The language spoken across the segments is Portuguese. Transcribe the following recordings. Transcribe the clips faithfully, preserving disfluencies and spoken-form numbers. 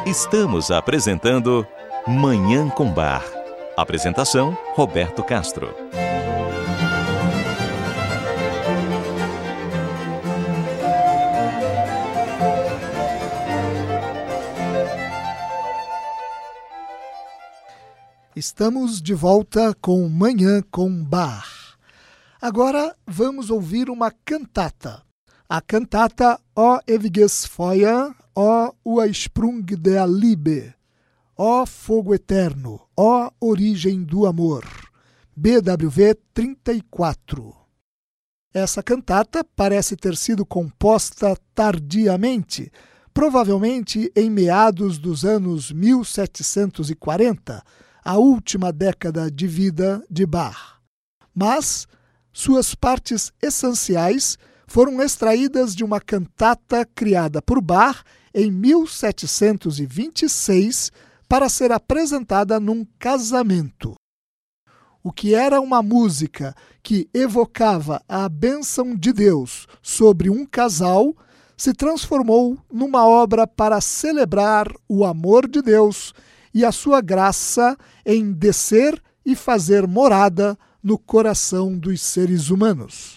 Estamos apresentando Manhã com Bar. Apresentação, Roberto Castro. Estamos de volta com Manhã com Bar. Agora vamos ouvir uma cantata. A cantata O Ewiges Feuer, O Ursprung der Liebe, Ó Fogo Eterno, Ó Origem do Amor, B W V trinta e quatro. Essa cantata parece ter sido composta tardiamente, provavelmente em meados dos anos mil setecentos e quarenta, a última década de vida de Bach. Mas suas partes essenciais foram extraídas de uma cantata criada por Bach em mil setecentos e vinte e seis para ser apresentada num casamento. O que era uma música que evocava a bênção de Deus sobre um casal se transformou numa obra para celebrar o amor de Deus e a sua graça em descer e fazer morada no coração dos seres humanos.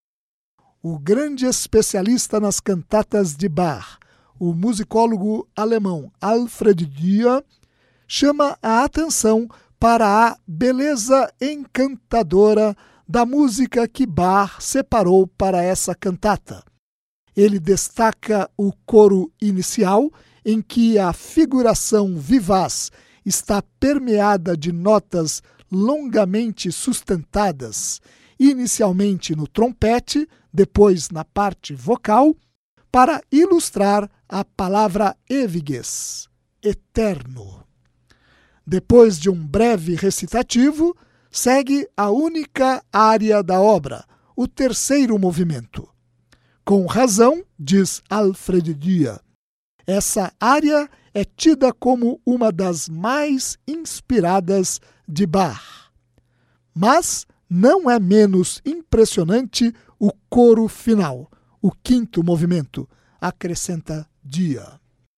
O grande especialista nas cantatas de Bach, o musicólogo alemão Alfred Dürer, chama a atenção para a beleza encantadora da música que Bach separou para essa cantata. Ele destaca o coro inicial, em que a figuração vivaz está permeada de notas longamente sustentadas, inicialmente no trompete, depois na parte vocal, para ilustrar a palavra ewiges, eterno. Depois de um breve recitativo, segue a única área da obra, o terceiro movimento. Com razão, diz Alfred Dürer, essa área é tida como uma das mais inspiradas de Bach. Mas não é menos impressionante o coro final, o quinto movimento, acrescenta Dürer.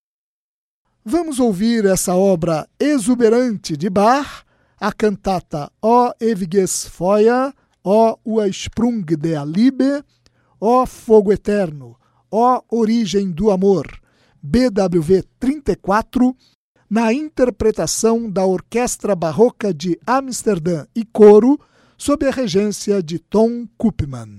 Vamos ouvir essa obra exuberante de Bach, a cantata O Ewiges Feuer, O Ursprung der Liebe, Ó Fogo Eterno, Ó Origem do Amor, B W V trinta e quatro, na interpretação da Orquestra Barroca de Amsterdã e coro, sob a regência de Tom Koopman.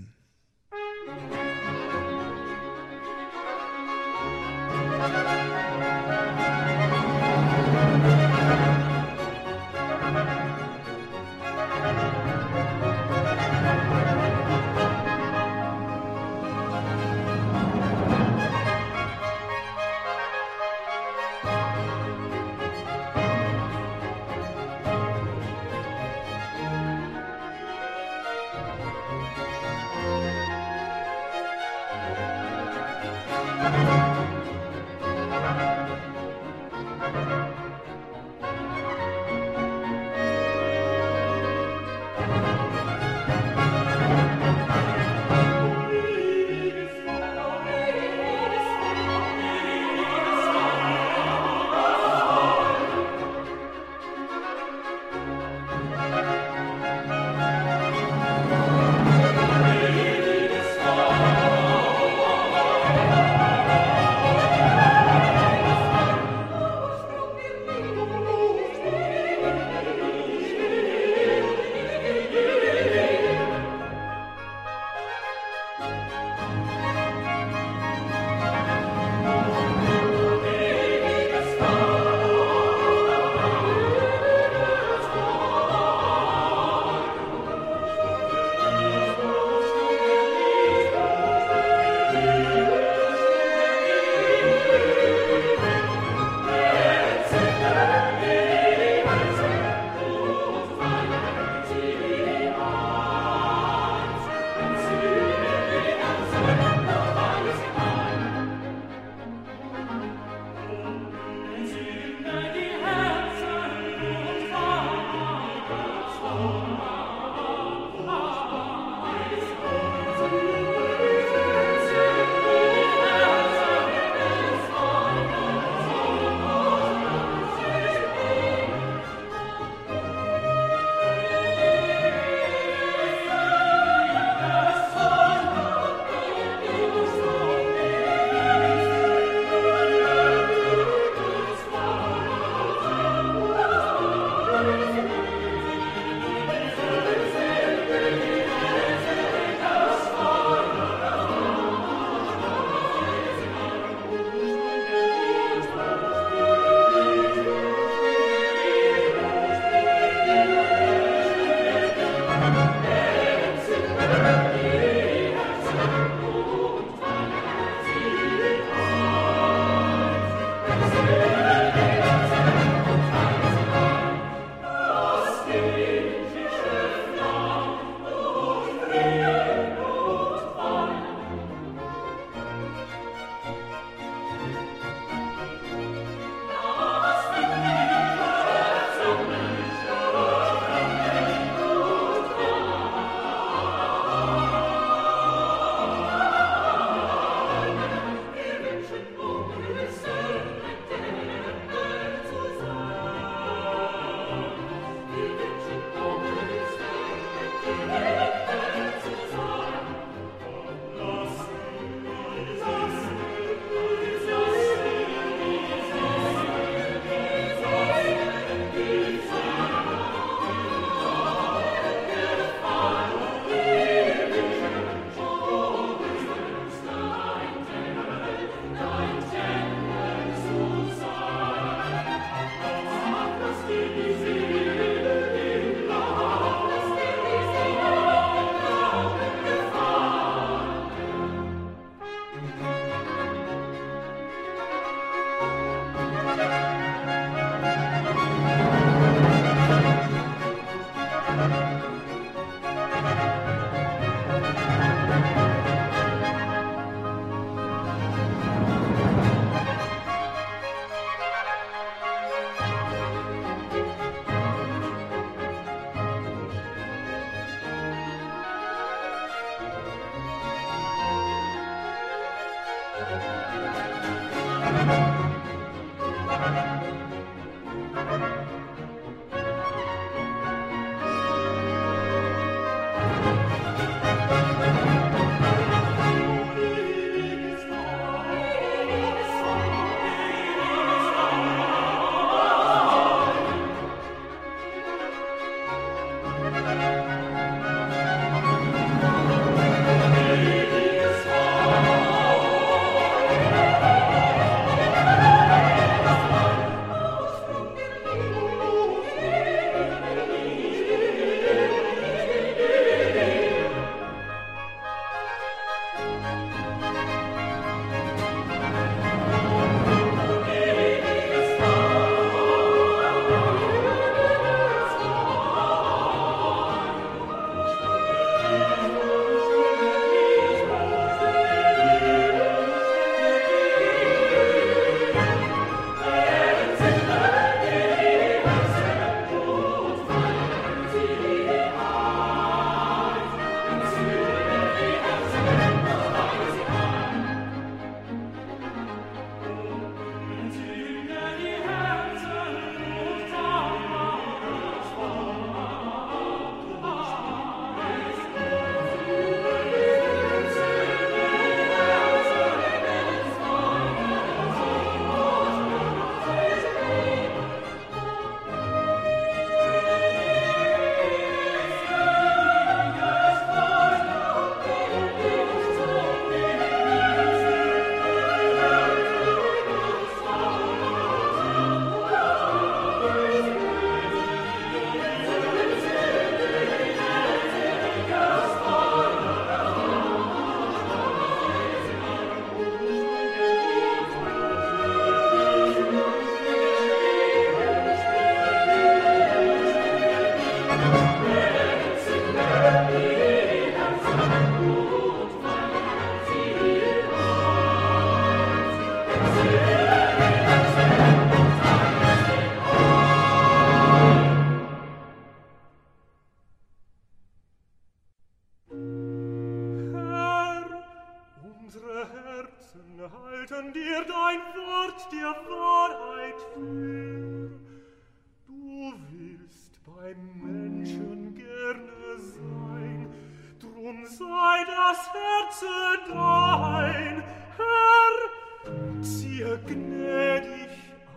halten dir dein Wort der Wahrheit für. Du willst beim Menschen gerne sein, drum sei das Herze dein. Herr, ziehe gnädig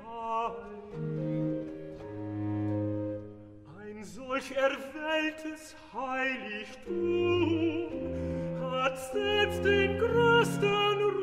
ein. Ein solch erwähltes Heiligtum hat selbst den größten Ruhm.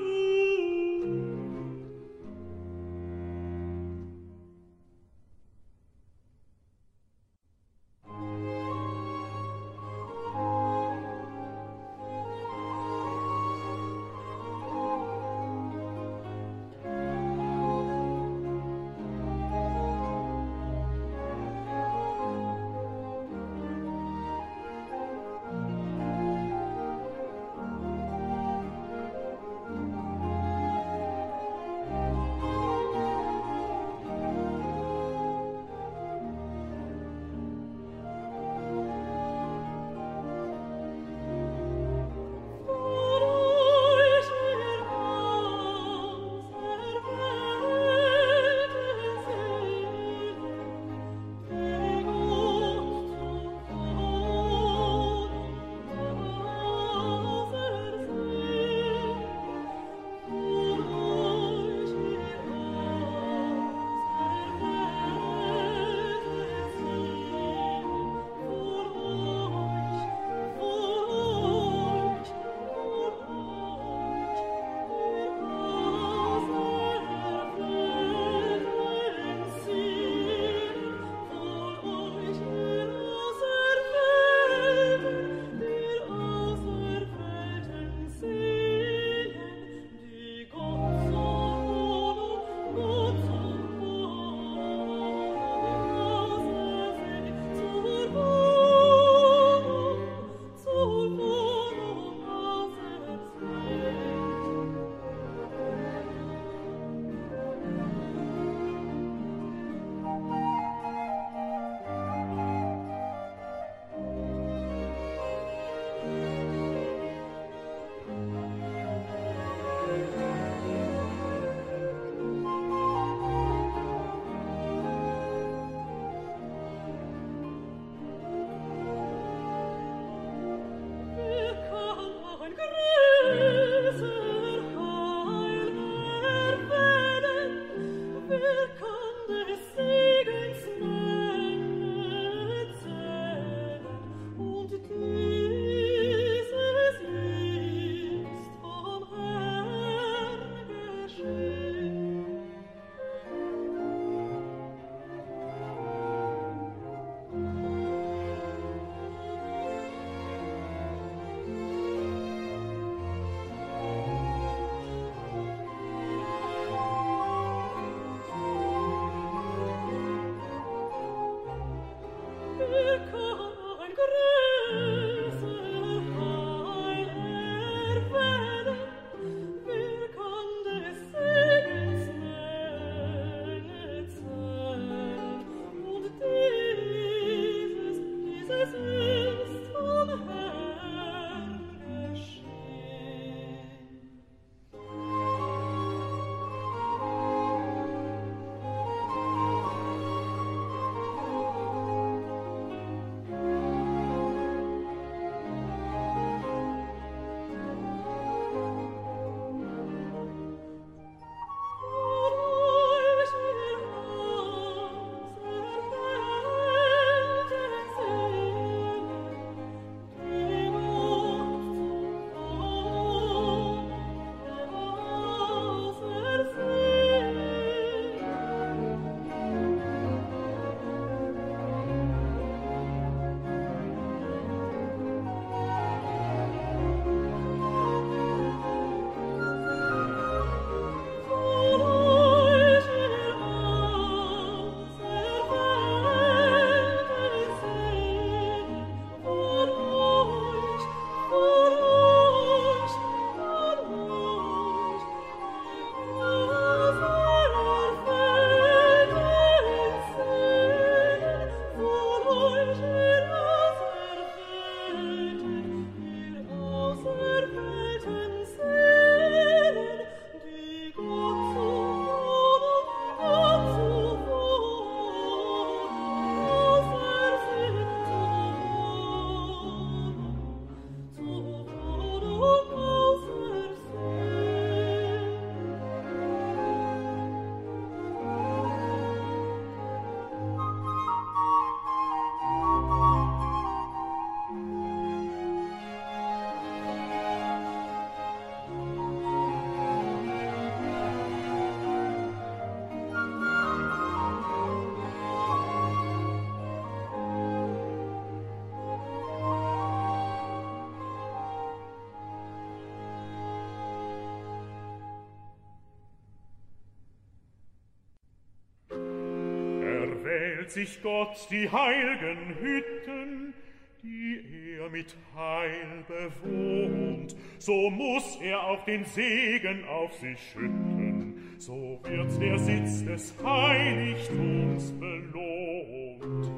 stellt sich Gott die heilgen Hütten, die er mit Heil bewohnt, so muss er auch den Segen auf sich schütten, so wird der Sitz des Heiligtums belohnt.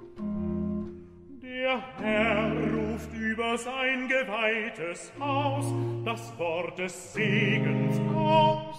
Der Herr ruft über sein geweihtes Haus das Wort des Segens aus.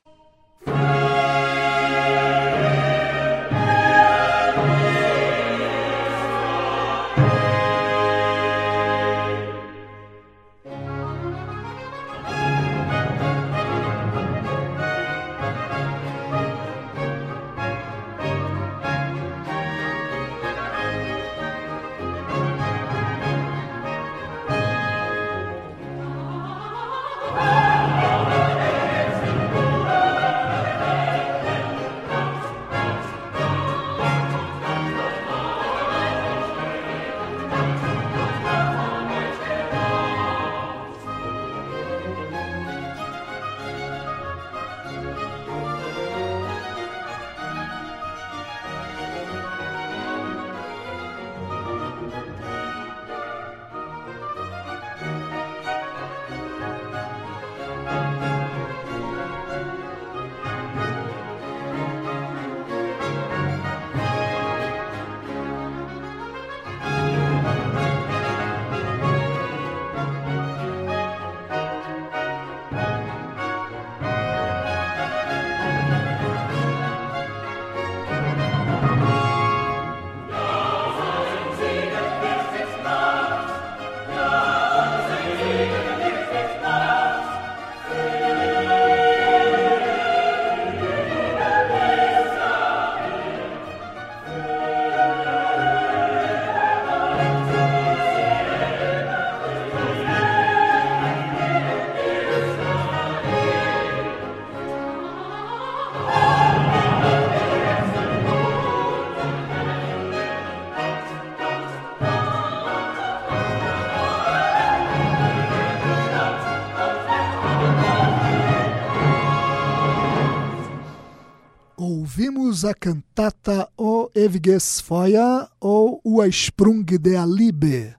Ouvimos a cantata O Ewiges Feuer, ou O Sprung der Liebe,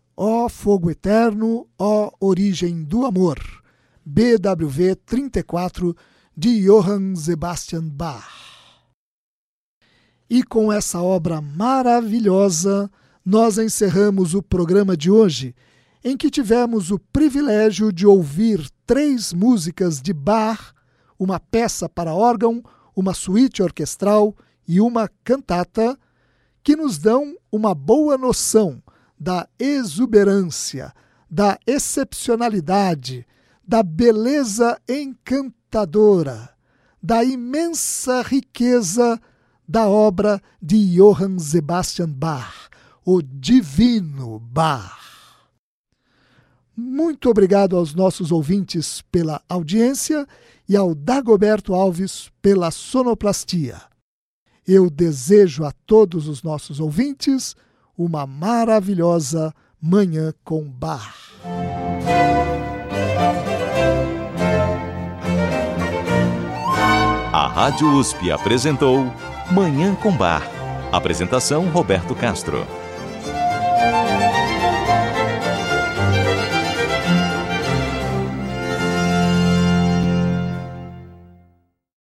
Ó Fogo Eterno, Ó Origem do Amor, B W V trinta e quatro, de Johann Sebastian Bach. E com essa obra maravilhosa, nós encerramos o programa de hoje, em que tivemos o privilégio de ouvir três músicas de Bach, uma peça para órgão, uma suíte orquestral e uma cantata, que nos dão uma boa noção da exuberância, da excepcionalidade, da beleza encantadora, da imensa riqueza da obra de Johann Sebastian Bach, o Divino Bach. Muito obrigado aos nossos ouvintes pela audiência e ao Dagoberto Alves pela sonoplastia. Eu desejo a todos os nossos ouvintes uma maravilhosa Manhã com Bach. A Rádio U S P apresentou Manhã com Bach. Apresentação Roberto Castro.